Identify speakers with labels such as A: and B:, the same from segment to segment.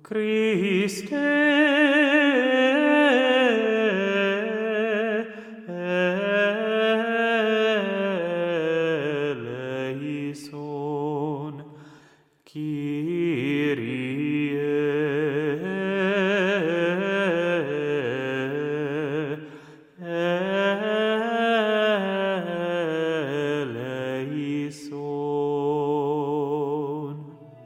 A: Christe eleison, Kyrie eleison.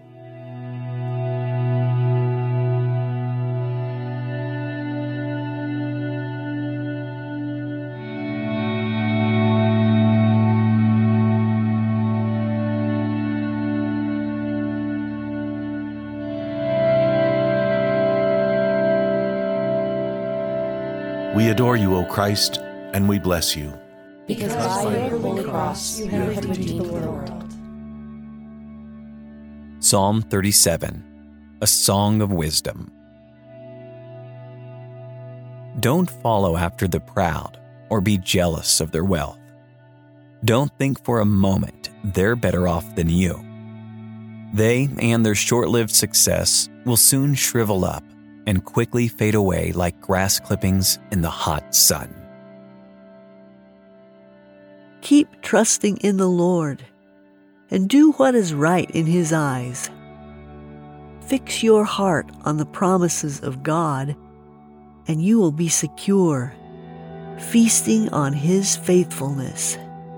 B: We adore you, O Christ, and we bless you.
C: Because by your holy cross you have redeemed the world.
D: Psalm 37, a song of wisdom. Don't follow after the proud or be jealous of their wealth. Don't think for a moment they're better off than you. They and their short-lived success will soon shrivel up and quickly fade away like grass clippings in the hot sun.
E: Keep trusting in the Lord and do what is right in His eyes. Fix your heart on the promises of God, and you will be secure, feasting on His faithfulness.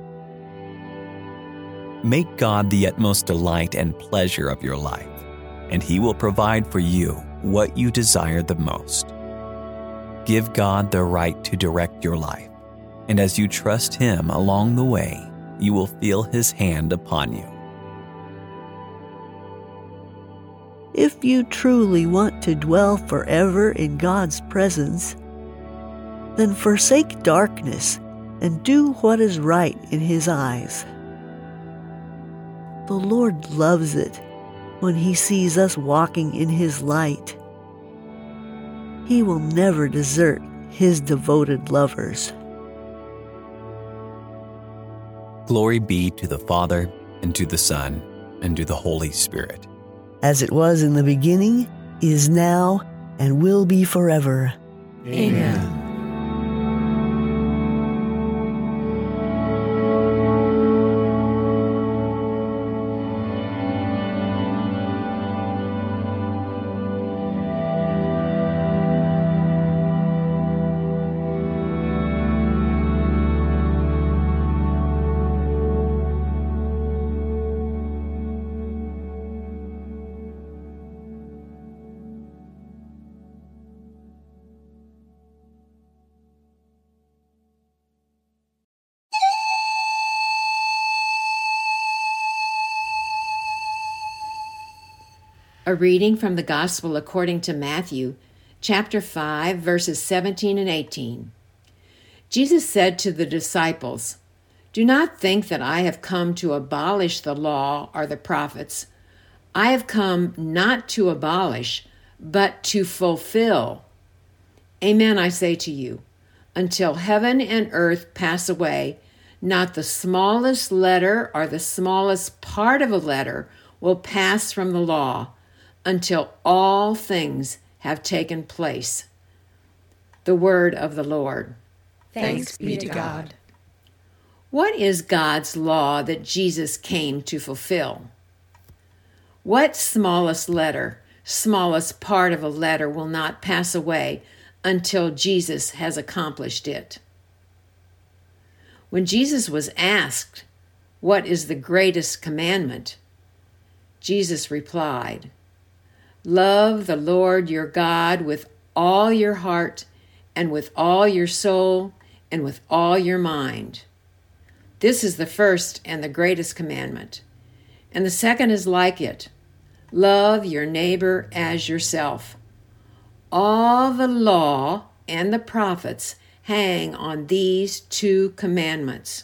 D: Make God the utmost delight and pleasure of your life, and He will provide for you what you desire the most. Give God the right to direct your life, and as you trust Him along the way, you will feel His hand upon you.
E: If you truly want to dwell forever in God's presence, then forsake darkness and do what is right in His eyes. The Lord loves it when He sees us walking in His light. He will never desert His devoted lovers.
D: Glory be to the Father, and to the Son, and to the Holy Spirit.
E: As it was in the beginning, is now, and will be forever.
C: Amen.
F: A reading from the Gospel according to Matthew, chapter 5, verses 17 and 18. Jesus said to the disciples, "Do not think that I have come to abolish the law or the prophets. I have come not to abolish, but to fulfill. Amen, I say to you, until heaven and earth pass away, not the smallest letter or the smallest part of a letter will pass from the law, until all things have taken place." The word of the Lord.
C: Thanks be to God.
F: What is God's law that Jesus came to fulfill? What smallest letter, smallest part of a letter will not pass away until Jesus has accomplished it? When Jesus was asked, "What is the greatest commandment?" Jesus replied, "Love the Lord your God with all your heart and with all your soul and with all your mind. This is the first and the greatest commandment. And the second is like it. Love your neighbor as yourself. All the law and the prophets hang on these two commandments."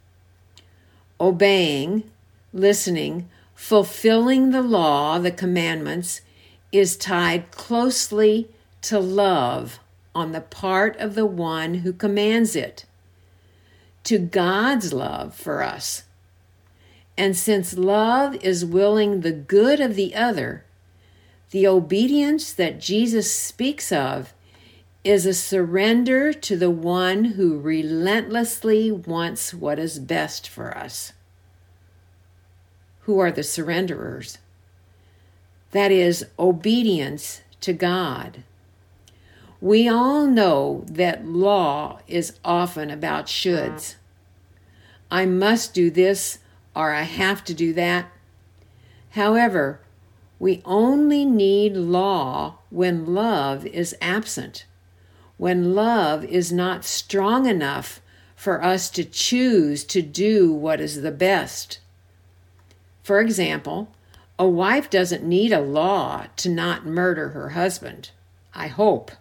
F: Obeying, listening, fulfilling the law, the commandments, is tied closely to love on the part of the one who commands it, to God's love for us. And since love is willing the good of the other, The obedience that Jesus speaks of is a surrender to the one who relentlessly wants what is best for us. Who are the surrenderers? That is, obedience to God. We all know that law is often about shoulds. I must do this, or I have to do that. However, we only need law when love is absent, when love is not strong enough for us to choose to do what is the best. For example, a wife doesn't need a law to not murder her husband, I hope.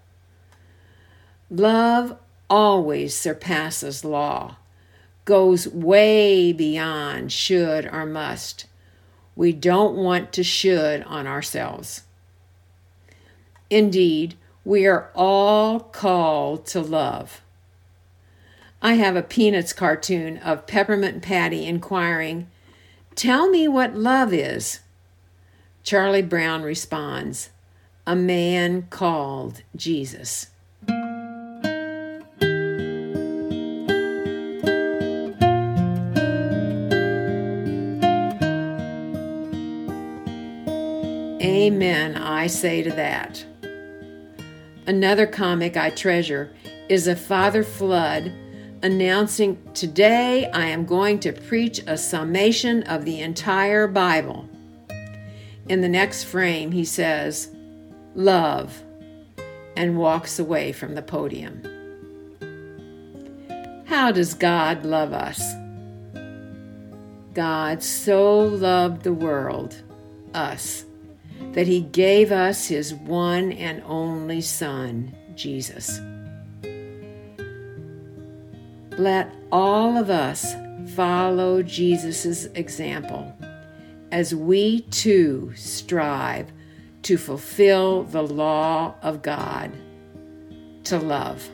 F: Love always surpasses law, goes way beyond should or must. We don't want to should on ourselves. Indeed, we are all called to love. I have a Peanuts cartoon of Peppermint Patty inquiring, "Tell me what love is." Charlie Brown responds, "A man called Jesus." Amen, I say to that. Another comic I treasure is a Father Flood announcing, "Today I am going to preach a summation of the entire Bible." In the next frame, he says, "Love," and walks away from the podium. How does God love us? God so loved the world, us, that he gave us his one and only Son, Jesus. Let all of us follow Jesus' example as we too strive to fulfill the law of God, to love.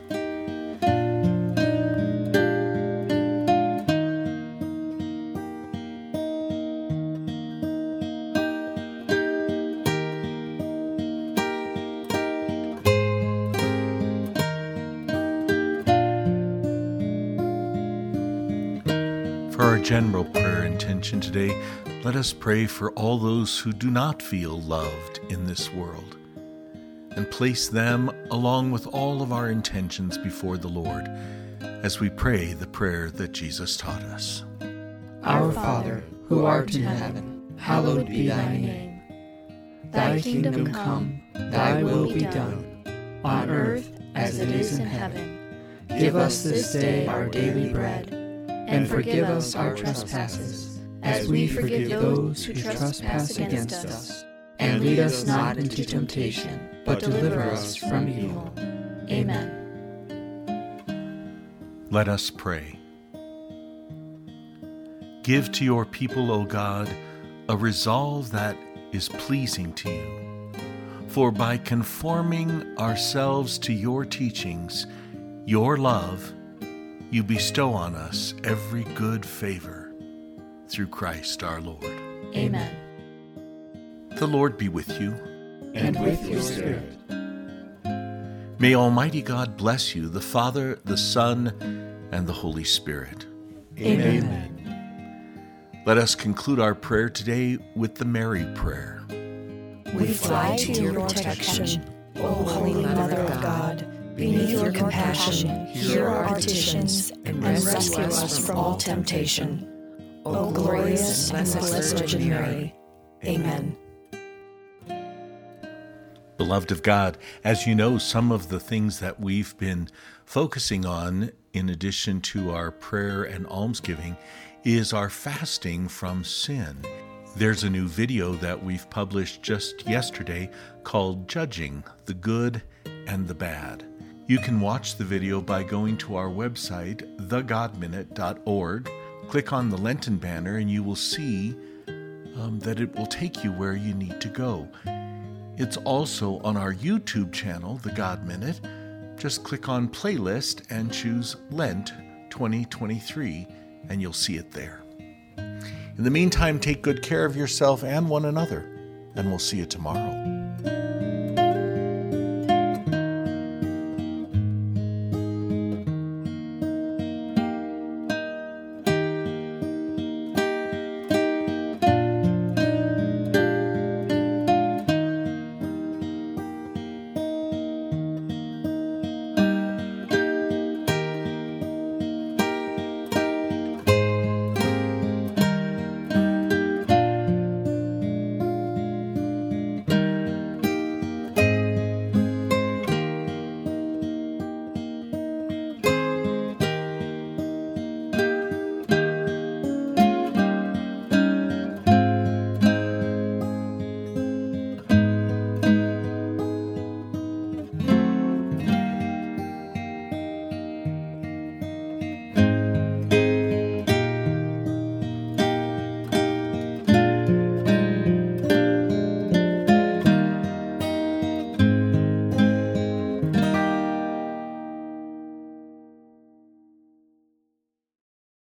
B: For our general prayer intention today, let us pray for all those who do not feel loved in this world, and place them along with all of our intentions before the Lord as we pray the prayer that Jesus taught us.
C: Our Father, who art in heaven, hallowed be thy name. Thy kingdom come, thy will be done, on earth as it is in heaven. Give us this day our daily bread, and forgive us our trespasses, as we forgive those who trespass against us. And lead us not into temptation, but deliver us from evil. Amen.
B: Let us pray. Give to your people, O God, a resolve that is pleasing to you. For by conforming ourselves to your teachings, your love, you bestow on us every good favor, through Christ our Lord.
C: Amen.
B: The Lord be with you.
C: And with your spirit.
B: May Almighty God bless you, the Father, the Son, and the Holy Spirit.
C: Amen.
B: Let us conclude our prayer today with the Mary Prayer.
C: We fly to your protection, O Holy Mother of God. Beneath your compassion, hear our petitions, and rescue us from all temptation. O glorious and blessed Virgin Mary. Amen.
B: Beloved of God, as you know, some of the things that we've been focusing on, in addition to our prayer and almsgiving, is our fasting from sin. There's a new video that we've published just yesterday called Judging the Good and the Bad. You can watch the video by going to our website, thegodminute.org. Click on the Lenten banner and you will see that it will take you where you need to go. It's also on our YouTube channel, The God Minute. Just click on Playlist and choose Lent 2023 and you'll see it there. In the meantime, take good care of yourself and one another, and we'll see you tomorrow.